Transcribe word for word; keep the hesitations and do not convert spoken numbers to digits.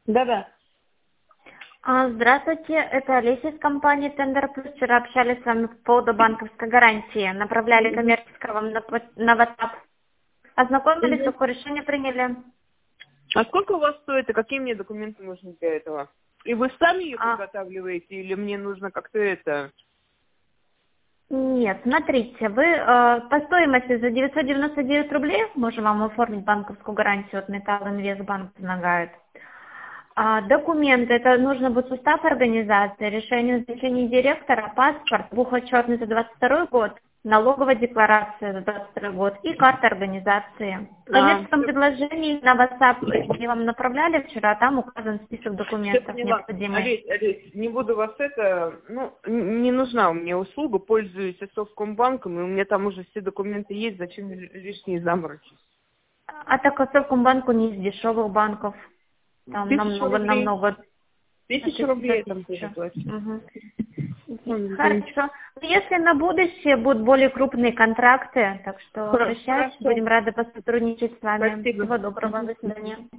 Да-да. А, Здравствуйте, это Олеся из компании Тендер Плюс. Вчера общались с вами по поводу банковской гарантии. Направляли Мгм. коммерческого вам на, по- на WhatsApp. Ознакомились, Мгм. какое решение приняли? А сколько у вас стоит и какие мне документы нужны для этого? И вы сами ее А, подготавливаете или мне нужно как-то это... нет, смотрите, вы э, по стоимости за девятьсот девяносто девять рублей можем вам оформить банковскую гарантию от Металл Инвест Банк помогает. А, документы, это нужно будет устав организации, решение о назначении директора, паспорт, бухучетный за двадцать второй год, налоговая декларация за двадцать второй год и карта организации. В А, коммерческом предложении на WhatsApp я вам направляли вчера, там указан список все документов поняла. необходимых. Олесь, Олесь, не буду вас это... Ну, н- не нужна у меня услуга, пользуюсь Совкомбанком, и у меня там уже все документы есть, зачем ли- лишние заморочки? А так как Совкомбанку не из дешевых банков, там Тысячу намного, рублей. намного, на Тысячу тысячу, за рублей я там тоже тысячу. плачу. Мгм. Ну, да ничего. Хорошо. Если на будущее будут более крупные контракты, так что Хо- обращайтесь, Хорошо. будем рады посотрудничать с вами. Спасибо. Всего доброго, Мгм. до свидания.